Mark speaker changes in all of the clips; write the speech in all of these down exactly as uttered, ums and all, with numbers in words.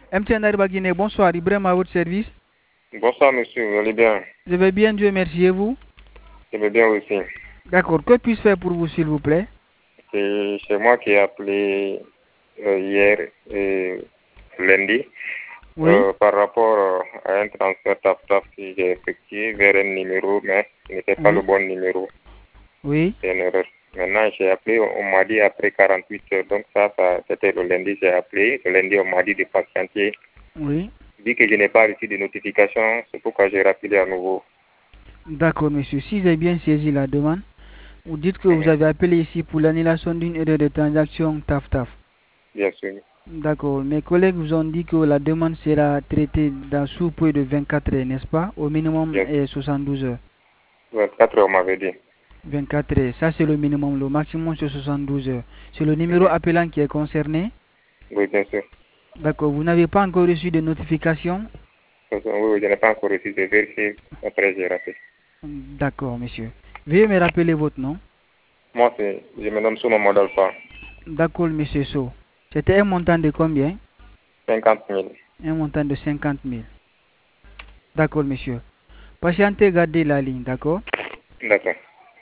Speaker 1: M T N Ariba Guinée, bonsoir. Ibrahim à votre service.
Speaker 2: Bonsoir, monsieur. Vous allez bien?
Speaker 1: Je vais bien, Dieu merci. Et vous?
Speaker 2: Je vais bien aussi.
Speaker 1: D'accord. Que puis-je faire pour vous, s'il vous plaît?
Speaker 2: C'est moi qui ai appelé euh, hier et lundi
Speaker 1: Oui.
Speaker 2: euh, par rapport euh, à un transfert TAF-TAF que j'ai effectué vers un numéro, mais ce n'était pas
Speaker 1: Oui.
Speaker 2: le bon numéro.
Speaker 1: Oui.
Speaker 2: C'est une erreur. Maintenant, j'ai appelé, on m'a dit après quarante-huit heures. Donc ça, ça c'était le lundi, j'ai appelé. Le lundi, on m'a dit de patienter.
Speaker 1: Oui.
Speaker 2: Dit que je n'ai pas reçu de notification, c'est pourquoi j'ai rappelé à nouveau.
Speaker 1: D'accord, monsieur. Si j'ai bien saisi la demande, vous dites que vous
Speaker 2: Mhm.
Speaker 1: avez appelé ici pour l'annulation d'une erreur de transaction TAF-TAF.
Speaker 2: Bien sûr.
Speaker 1: D'accord. Mes collègues vous ont dit que la demande sera traitée dans sous peu de vingt-quatre heures, n'est-ce pas? Au minimum
Speaker 2: Bien.
Speaker 1: eh, soixante-douze heures.
Speaker 2: vingt-quatre heures, on m'avait dit.
Speaker 1: vingt-quatre heures. Ça, c'est le minimum. Le maximum, c'est soixante-douze heures. C'est le numéro
Speaker 2: Mhm.
Speaker 1: appelant qui est concerné.
Speaker 2: Oui, bien sûr.
Speaker 1: D'accord. Vous n'avez pas encore reçu de notification?
Speaker 2: Oui, oui, je n'ai pas encore reçu de vérifier. Après, j'ai raté.
Speaker 1: D'accord, monsieur. Veuillez me rappeler votre nom.
Speaker 2: Moi, c'est, je me nomme Souman Modalfa.
Speaker 1: D'accord, monsieur So. C'était un montant de combien?
Speaker 2: cinquante mille.
Speaker 1: Un montant de cinquante mille. D'accord, monsieur. Patientez, gardez la ligne, d'accord?
Speaker 2: D'accord.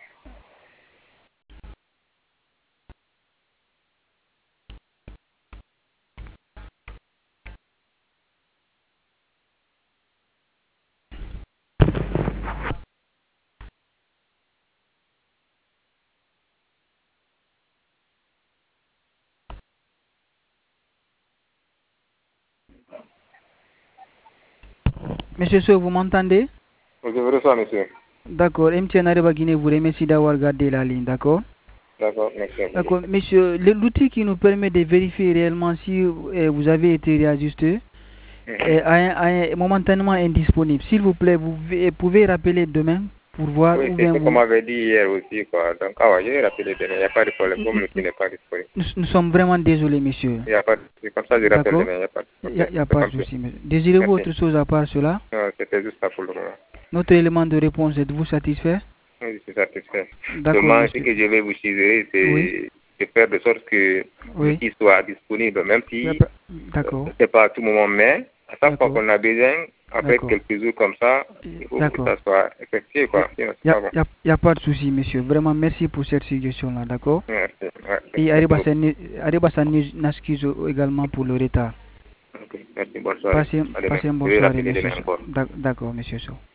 Speaker 1: Monsieur So, vous m'entendez?
Speaker 2: Vous avez ça, monsieur?
Speaker 1: D'accord. M T N Ariba Guinée vous remercie d'avoir gardé la ligne, d'accord?
Speaker 2: D'accord, merci à vous.
Speaker 1: D'accord. Monsieur, le- l'outil qui nous permet de vérifier réellement si euh, vous avez été réajusté
Speaker 2: Mhm.
Speaker 1: est a un- a un- momentanément indisponible. S'il vous plaît, vous v- pouvez rappeler demain pour voir
Speaker 2: Oui,
Speaker 1: ou
Speaker 2: c'est
Speaker 1: bien
Speaker 2: ce qu'on
Speaker 1: vous...
Speaker 2: m'avait dit hier aussi, quoi. Donc, ah ouais, je vais rappeler demain. Il n'y a pas de problème. Comme
Speaker 1: Nous,
Speaker 2: l'outil n'est pas disponible.
Speaker 1: nous- nous sommes vraiment désolés, monsieur.
Speaker 2: Il n'y a pas de C'est comme ça que je rappelle
Speaker 1: D'accord?
Speaker 2: demain. Il n'y a pas de
Speaker 1: Il n'y a,
Speaker 2: Ok,
Speaker 1: y a
Speaker 2: c'est
Speaker 1: pas de
Speaker 2: compris.
Speaker 1: souci, monsieur. Désirez-vous
Speaker 2: Merci.
Speaker 1: autre chose à part cela?
Speaker 2: Non, c'était juste ça pour le moment.
Speaker 1: Notre élément de réponse, êtes-vous satisfait?
Speaker 2: Oui, je suis satisfait.
Speaker 1: D'accord,
Speaker 2: Seulement, ce
Speaker 1: monsieur.
Speaker 2: que je vais vous suggérer,
Speaker 1: Oui,
Speaker 2: c'est de faire de sorte que
Speaker 1: oui.
Speaker 2: l'outil soit disponible, même
Speaker 1: Y a
Speaker 2: si
Speaker 1: pas-
Speaker 2: euh,
Speaker 1: D'accord,
Speaker 2: c'est pas à tout moment, mais à chaque fois
Speaker 1: d'accord,
Speaker 2: qu'on a besoin, après
Speaker 1: d'accord.
Speaker 2: quelques jours comme ça, il faut que
Speaker 1: D'accord.
Speaker 2: ça soit effectué,
Speaker 1: Il
Speaker 2: quoi. Sinon, c'est
Speaker 1: n'y a,
Speaker 2: pas bon.
Speaker 1: y a- y a pas de souci, monsieur. Vraiment, merci pour cette suggestion-là, d'accord?
Speaker 2: Merci. Ouais,
Speaker 1: Et
Speaker 2: merci beaucoup.
Speaker 1: Arriba s'excuse également pour le retard.
Speaker 2: Ok, merci, bonne soirée.
Speaker 1: Passez,
Speaker 2: À demain.
Speaker 1: passez une
Speaker 2: Je
Speaker 1: bonne
Speaker 2: vais
Speaker 1: soirée,
Speaker 2: rappeler
Speaker 1: monsieur.
Speaker 2: demain
Speaker 1: So.
Speaker 2: encore.
Speaker 1: D'ac- D'accord, monsieur So.